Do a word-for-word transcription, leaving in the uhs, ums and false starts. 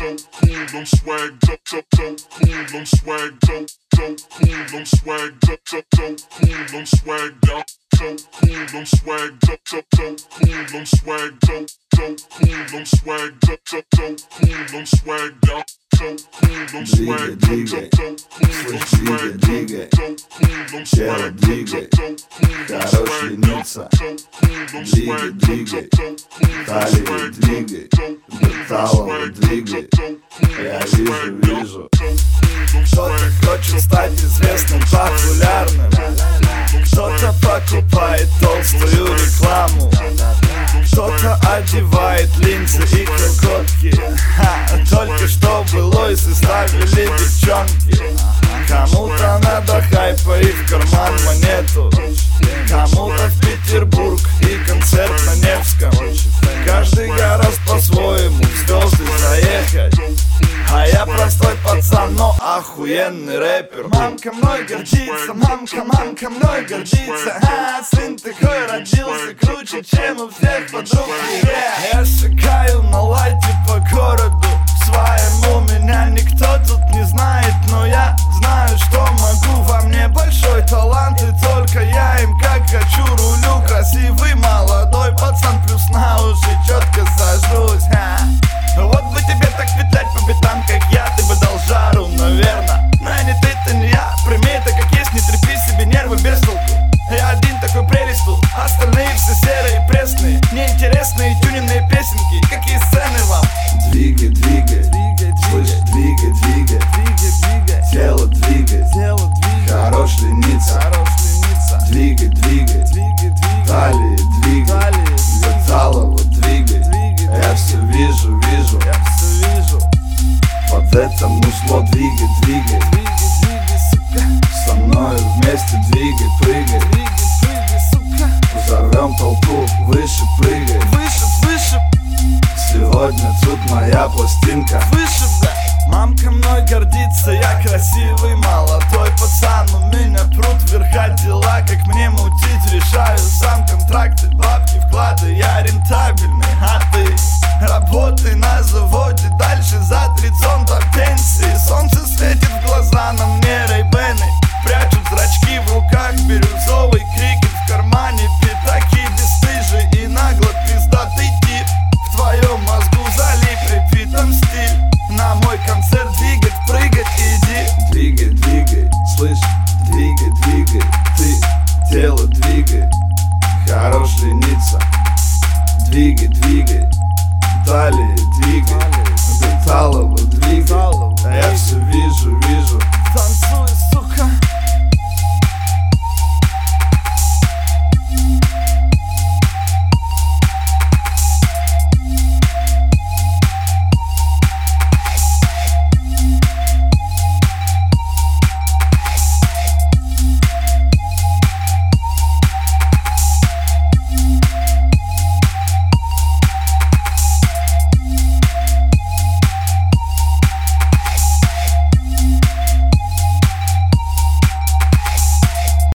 so cool, I'm swagged up, so so cool, I'm swagged up, so cool, I'm swagged up, so so cool, I'm swagged up, so cool, I'm swagged up, so so cool, I'm swagged up, so cool, I'm swagged up, so so cool, I'm swagged up. Двигай, двигай, слышь, двигай, двигай, тело двигай, хорошая ница. Двигай, двигай, талию двигай, металлово двигай. Я вижу, вижу. Кто-то хочет стать известным, популярным. Кто-то покупает толстую рекламу. Кто-то одевает линзы и колготки. Ха, только что былойсы ставили девчонки. Кому-то надо хайпа и в карман монету. Кому-то в Петербург и концерт на Невском. Каждый гораздо по-своему в звезды заехать. А я простой пацан, но охуенный рэпер. Мамка мной гордится, мамка, мамка мной гордится. А, сын такой родился, круче, чем у всех подруг. Я шагаю на лайте по городу своему. Меня никто тут не знает, но я знаю, что могу. Во мне большой талант, и только я им как хочу рулю. Красивый молодой пацан, плюс на уши четко сажусь. А, вот бы тебе так петлять по битам, как я, ты бы дал жару, наверно. Но не ты, ты не я, прими это как есть, не трепи себе нервы без толку. Я один такой прелесть тут, остальные все серые и пресные. Неинтересные тюненные песенки, какие сцены вам? Двигай, двигай, слышь, двигай, двигай, тело двигай, хорош лениться. Двигай, двигай, талии двигай, металлово двигай. Я все вижу, вижу, под это мусло двигай, двигай. Со мной вместе двигай, прыгай. Взорвем толпу, выше прыгай. Выше, выше. Сегодня тут моя пластинка. Выше, да. Мамка мной гордится, я красивый молодой пацан. У меня прут вверха дела, как мне мутить, решаю сам контракты, бабки, вклады. Я рентабельный, а ты работай на заводе,